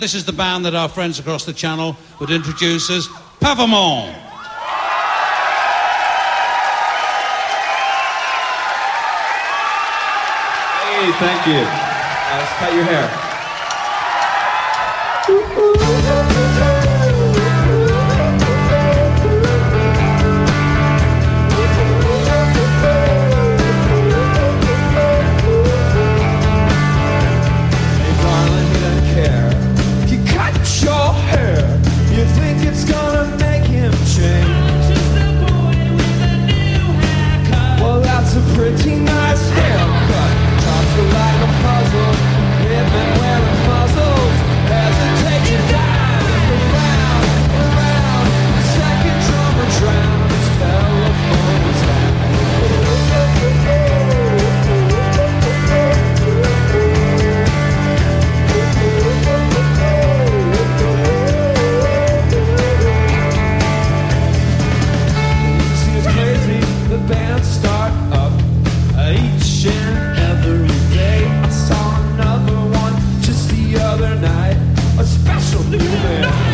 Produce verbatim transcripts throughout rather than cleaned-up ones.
This is the band that our friends across the channel would introduce as Pavement. Hey, thank you. Uh, let's cut your hair. Your hair, you think it's gonna make him change? Just a boy with a new haircut. Well, that's a pretty nice haircut. Chops are like a puzzle. They've been wearing muzzles. Hesitate you down, around, around. The second drummer drowns. His telephone is down. The bands start up each and every day. I saw another one just the other night. A special new band.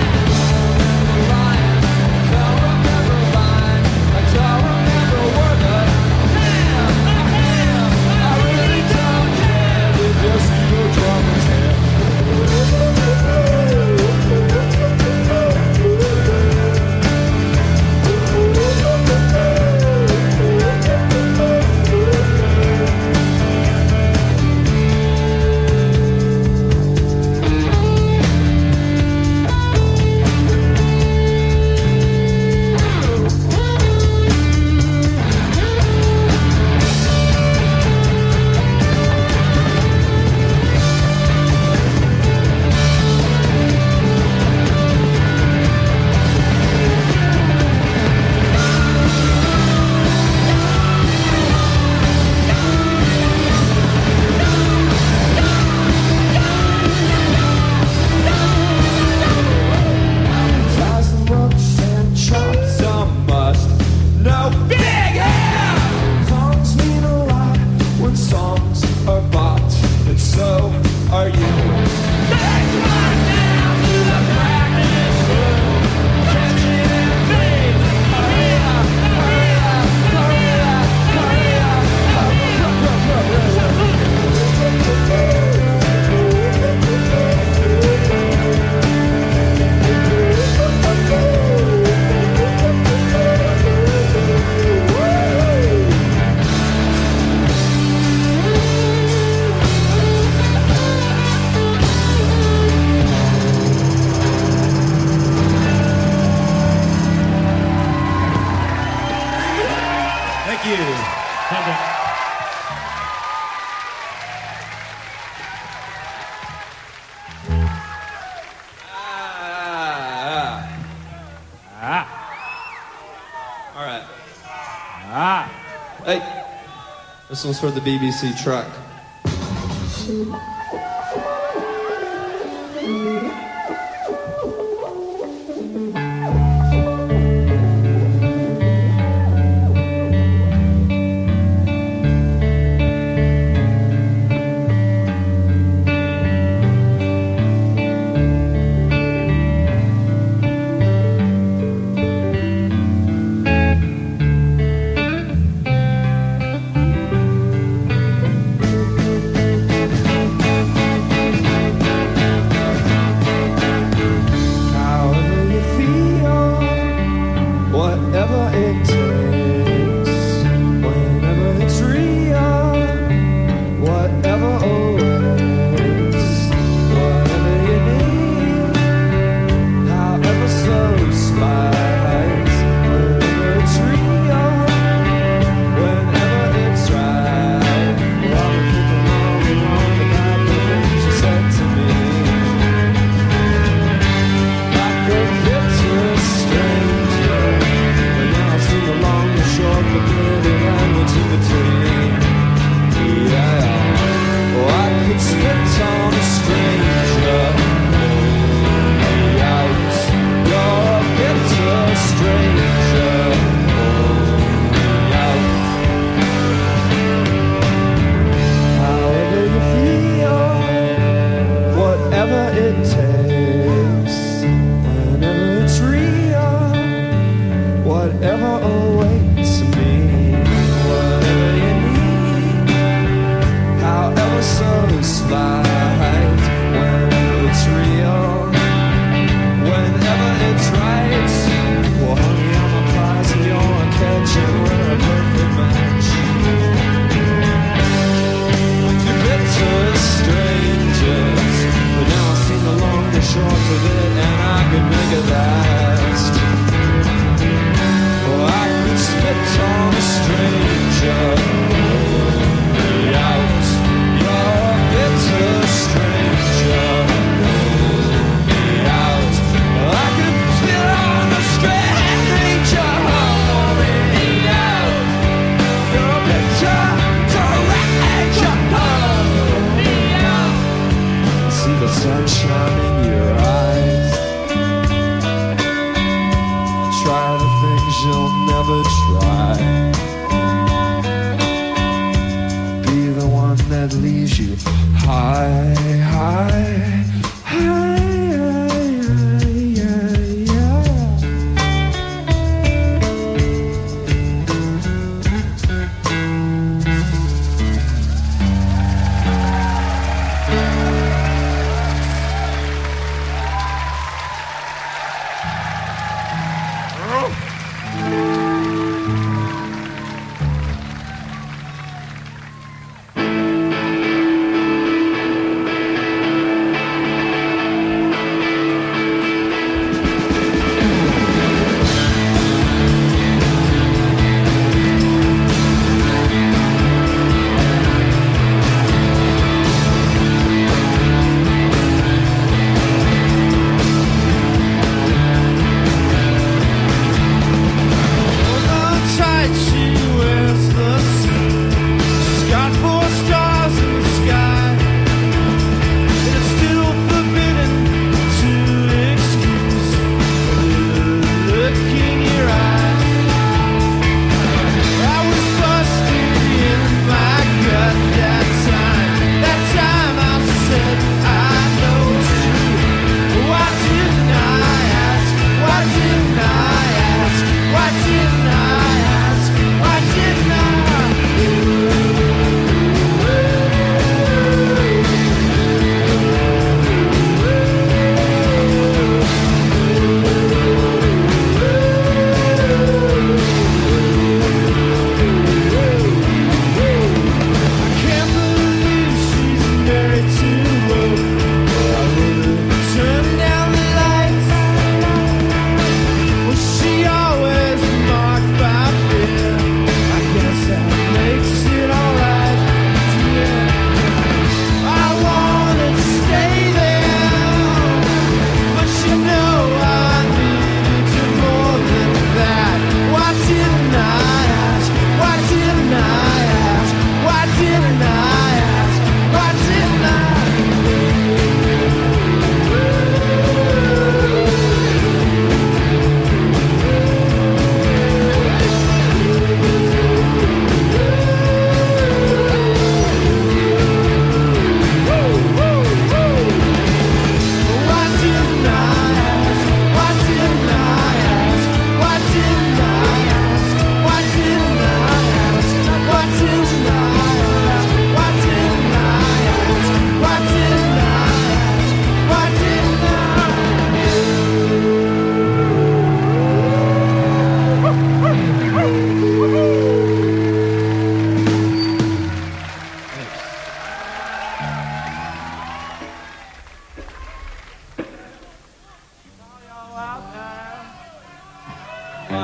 This one's for the B B C truck.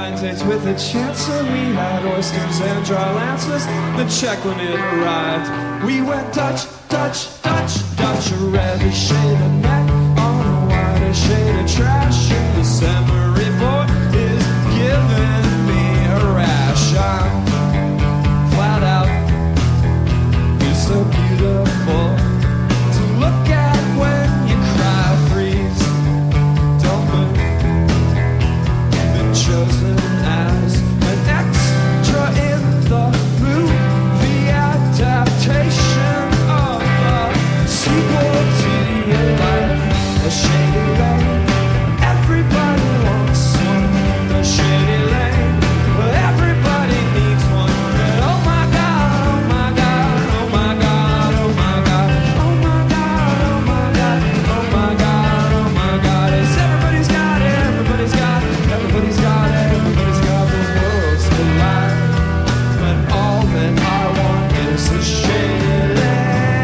blind dates with a chancer. We had oysters and dry lances. The check when it arrived. We went Dutch, Dutch, Dutch, Dutch. A reddish shade of neck on a whiter shade of trash. And the Seminary boy is giving me a rash. I'm flat out. You're so beautiful to look at when you cry. Freeze, don't move. Been chosen as an extra in the movie adaptation of a sequel to your life. A shady lane, everybody wants one. A shady lane, everybody needs one. But oh my God, oh my God, oh my God, oh my God, oh my God, oh my God, oh my God, oh my God. It's everybody's got it, everybody's got it, everybody's got it, everybody's got the world's alive. But all that I want is a shady lane.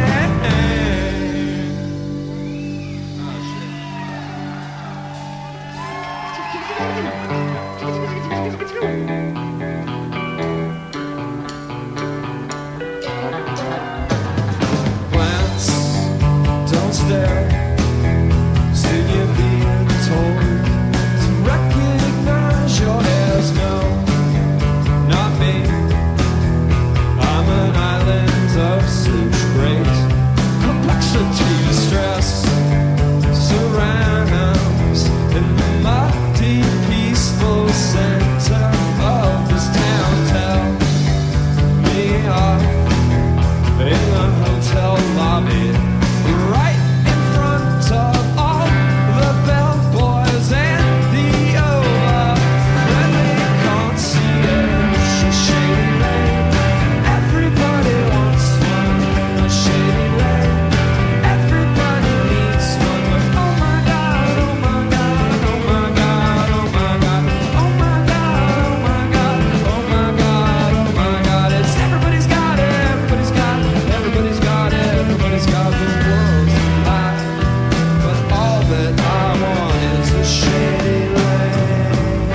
Glance, don't stare. Soon you're being told to recognize your heirs. No, not me. I'm an island of such great complexity, stress surrounds in the muddy, peaceful center of this town. Tell me off in the hotel lobby, right in front of all the bellboys and the over-friendly concierge. A shady lane, everybody wants one. A shady lane, everybody needs one. But oh my God, oh my God, oh my God, oh my God, oh my God, oh my God, oh my God, oh my God. It's everybody's got it, everybody's got it, everybody's got it, everybody's got the world's alive. But all that I want is a shady lane.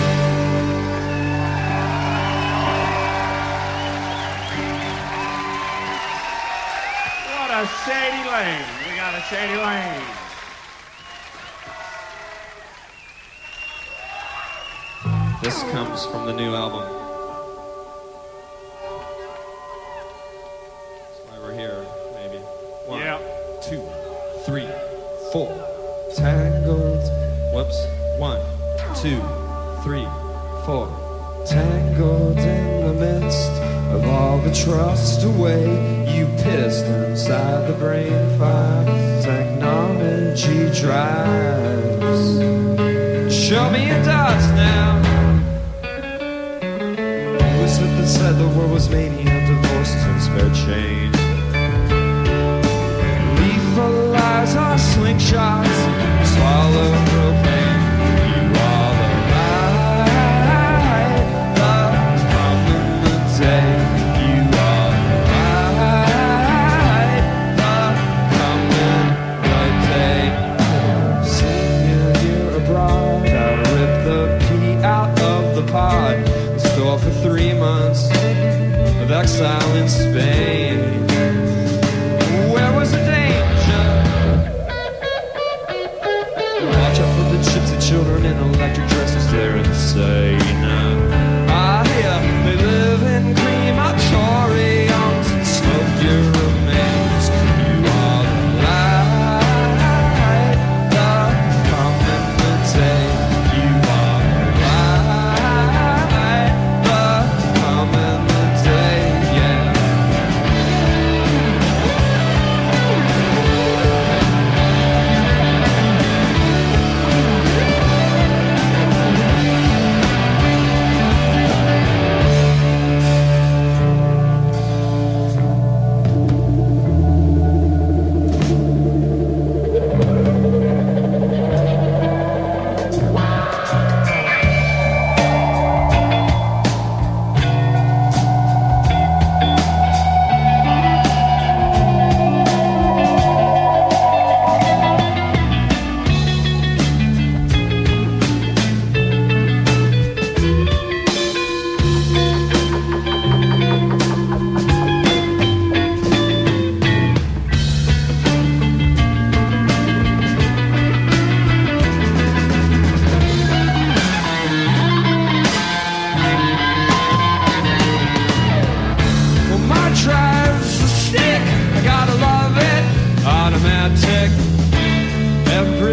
What a shady lane. We got a shady lane. This comes from the new album. That's why we're here, maybe. One, Yeah. two, three, four. Tangled. Whoops. One, two, three, four. Tangled in the midst of all the trust away, you pissed inside the brain fire. Technology drives. Show me your dots now. Who was it that said the world was mania, divorces and spare change? Lethal lies are slingshots, swallow propane. You are the light, the problem of the day. You are the light, the coming right day. Senior year abroad, I ripped the pea out of the pod. Store for three months of exile in Spain. Where was the danger?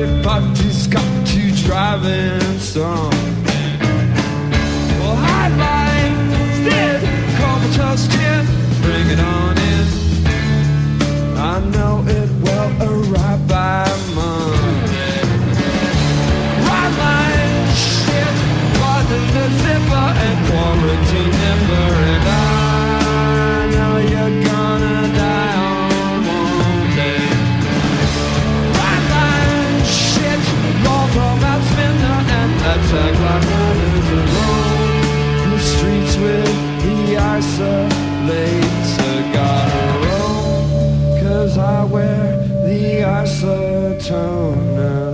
everybody's got to drive in some. Well, I'd like still comatose gin, bring it on in. I know it will arrive by Monday. Right line shit, button the zipper and quarantine number, and I know you're gonna die on Monday. Right line shit, roll from out spinner and attack like runners alone. The streets with the isolator gotta roll, 'cause I wear the isotone now.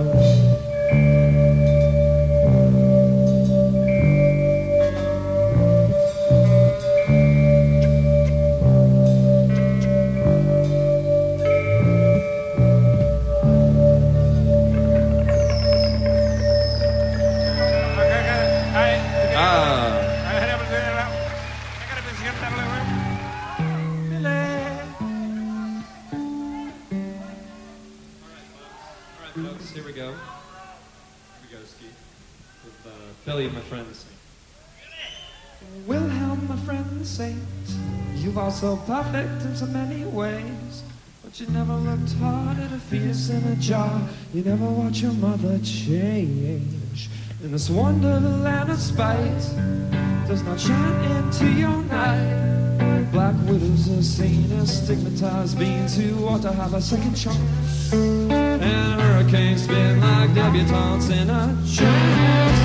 Here we go. Here we go, Ski. With uh, Billy and my friends. Wilhelm, my friend the saint, you are so perfect in so many ways. But you never looked hard at a fetus in a jar. You never watch your mother change. In this wonderland of spite does not shine into your night. Black widows are seen as stigmatized beings who ought to have a second chance. And hurricanes spin like debutantes in a trance.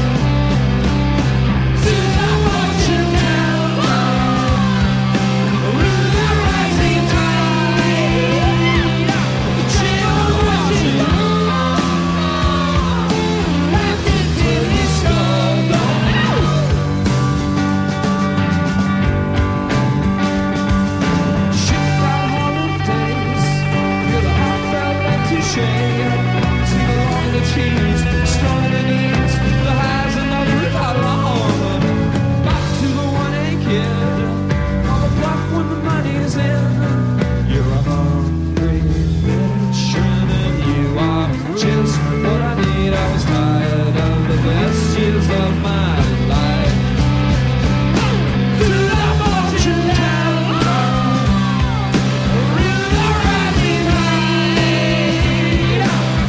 To the fortune teller, with the rising tide, the chill watching on, wrapped into his skull. Shoot that holidays, feel the heartfelt empty the tears, strong the knees, the highs and the river long. Back to the one A kid, on the block when the money's in. You're a hungry bitch, and you are just what I need. I was tired of the best years of my life. To the fortune teller, with the rising tide.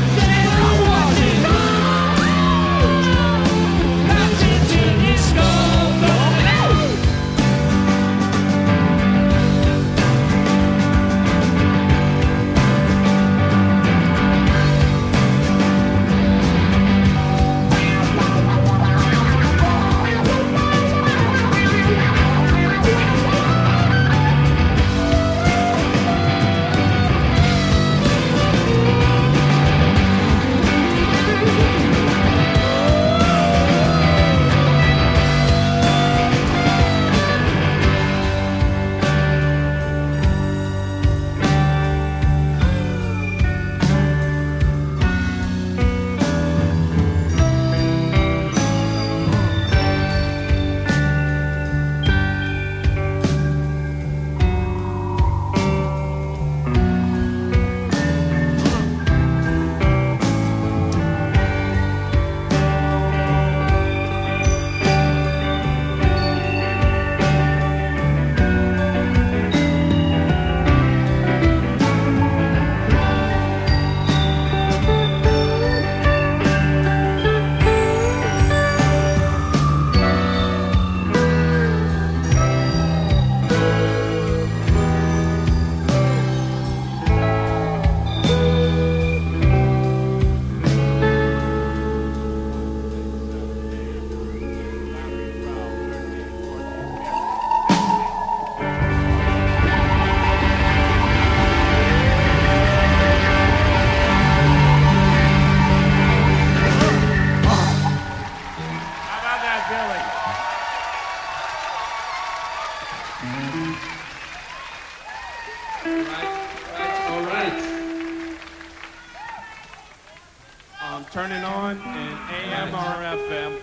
Turning on in A M or F M.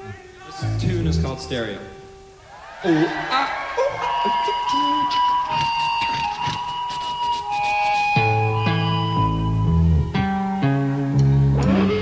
This tune is called Stereo. Oh, ah, oh.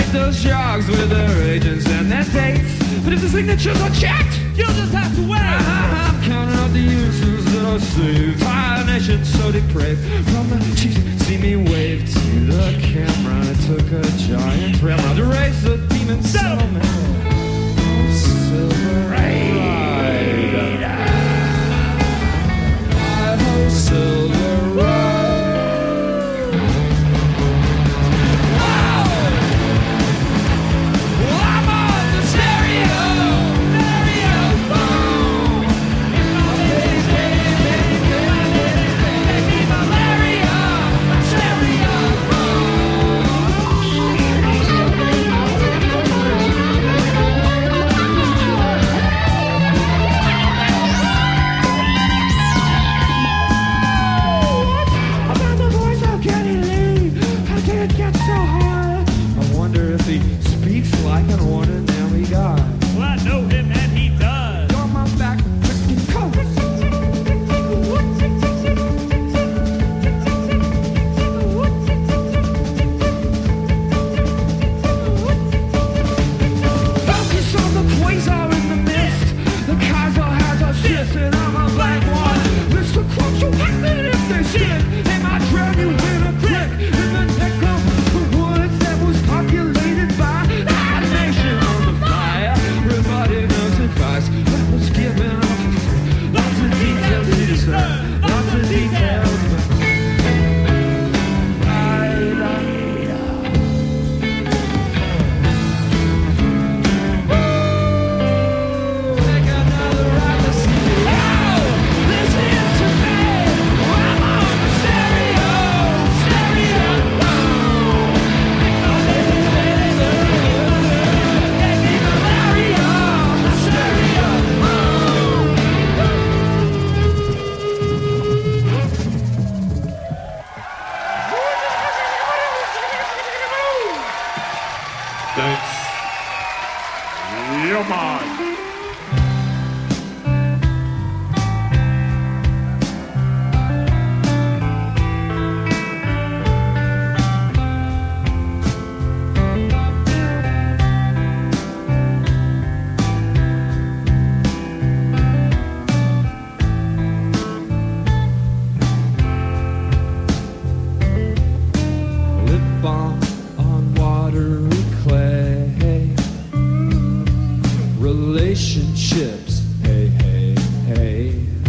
get those jogs with their agents and their dates. But if the signatures are checked, you'll just have to wait. I'm counting out the uses that I saved. Our nation so depraved. From the chiefs, see me wave to the camera. I took a giant tremor to raise the demon settlement. Silver Ride. I-ho, Silver Ride. Like an ordinary guy. Well, I know him and he does. You're my back, freaking coat. Focus on the quasar in the mist. The Kaiser has a sis and I'm a black one. Mister Crunch, you happen if they shit. They might drown you in a click. In the neck of the woods that was populated by everybody knows advice that was given off. Lots of details to discern, lots of details. Take another ride to see me. Oh, listen to me. I'm on the stereo, stereo. Thanks. You're mine. Lip balm on watery clay. Relationships, hey, hey, hey.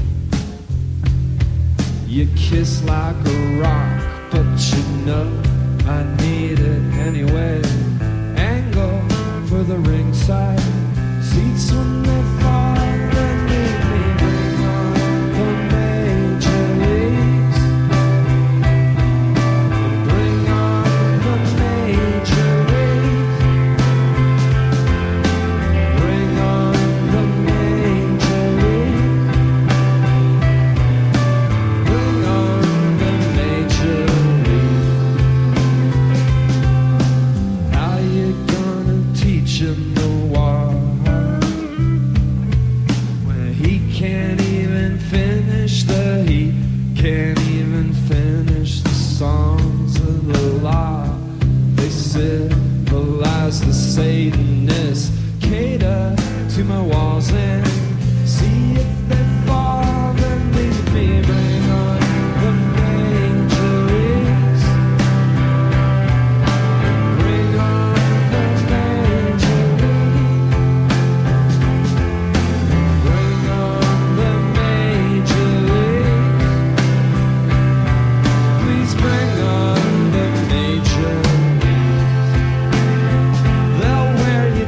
You kiss like a rock, but you know I need it anyway. Angle for the ringside seats when they fall. They need me, bring on the major leagues. Bring on the major leagues. Bring on the major leagues. Bring on the major leagues. How you gonna teach him the war when he can't even finish the he can't even finish the songs of the law? They civilize the Satanists, cater to my walls and see if they fall. Then leave me, bring on the major leagues. Bring on the major leagues. Bring on the major leagues. Please bring on the major leagues. They'll wear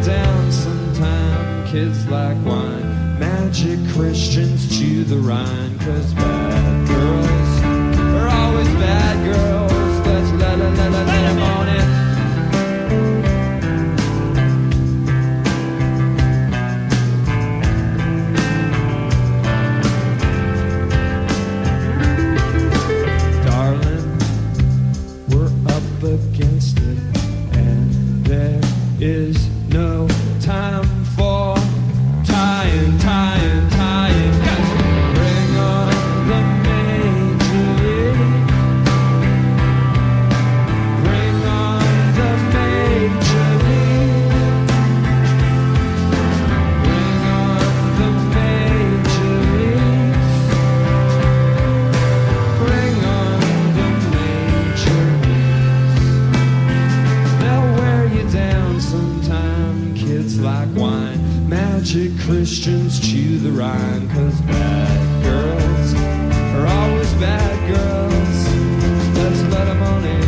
shrine, 'cause bad girls are always bad girls. Let's let them on in.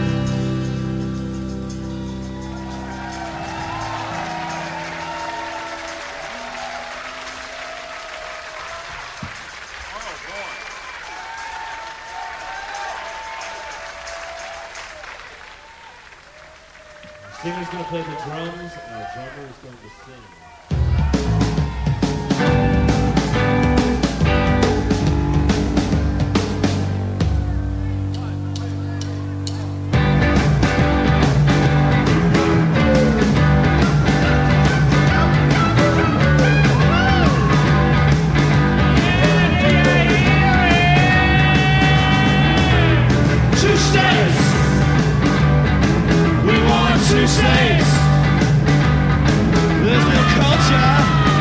Singer's going to play the drums, and our drummer is going to sing. Two states. We want two states. There's no culture.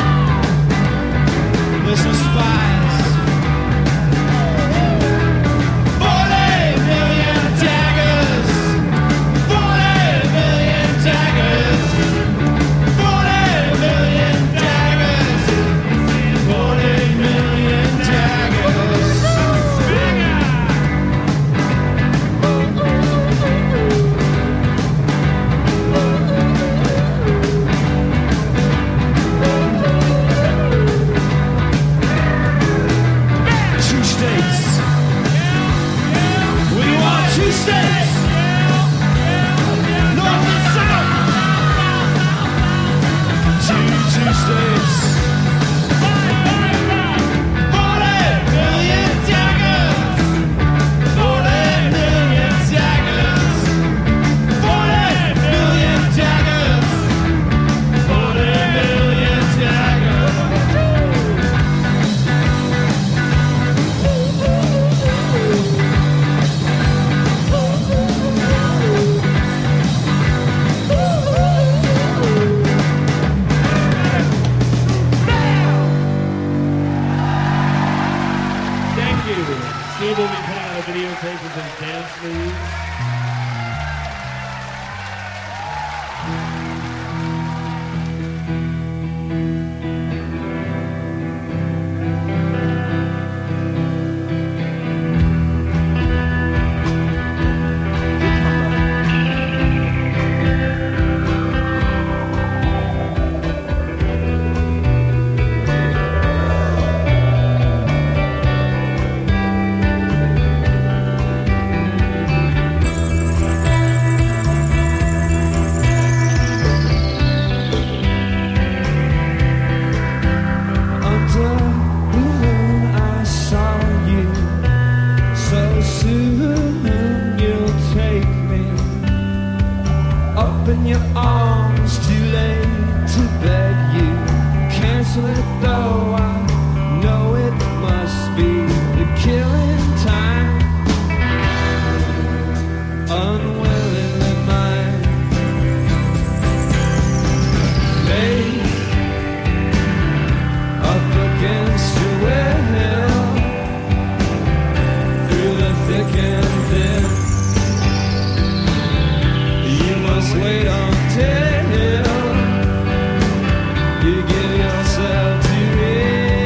There's no spies. Forty million daggers. Forty million daggers. Forty million daggers. Forty million daggers. Two states. We want two states. North and south. Two, two states. Forty million daggers. Forty million daggers. Forty million daggers. Forty million daggers. Thank you. Steve will be putting out a videotape of his dance moves. Under the moon I saw you. So soon you'll take me up in your arms. Too late to beg you. Cancel it though. I know it must be the killing time. Unwillingly mine. Faith up against your will, through the thick and thin. You must wait until you give yourself to it.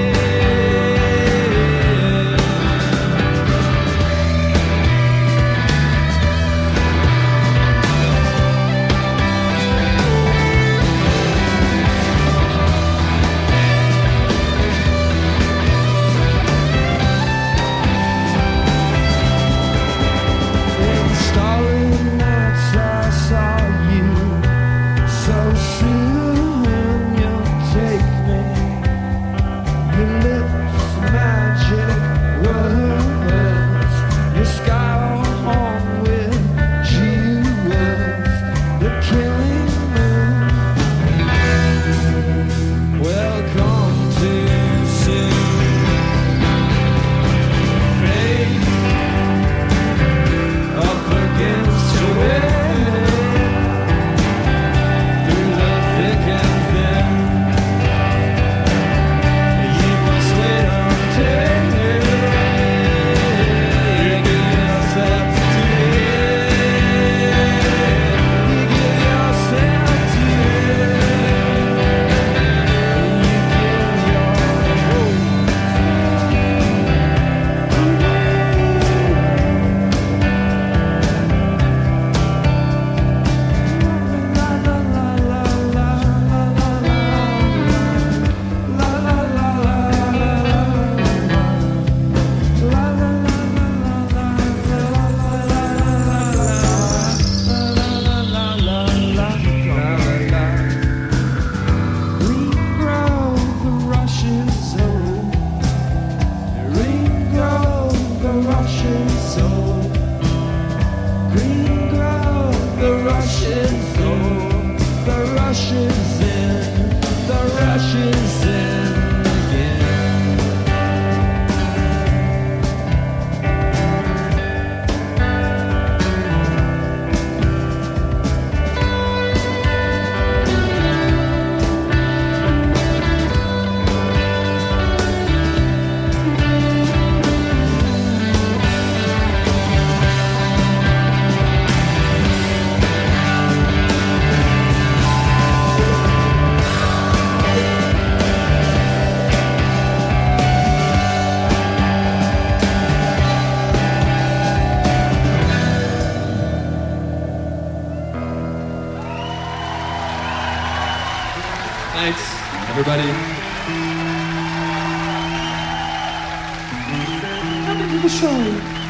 everybody. Welcome to the show.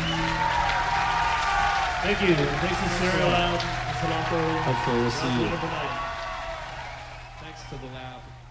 Thank you. Thanks to Serial Lab, Salako. Hopefully we'll see you. Have a wonderful night. Thanks to the lab.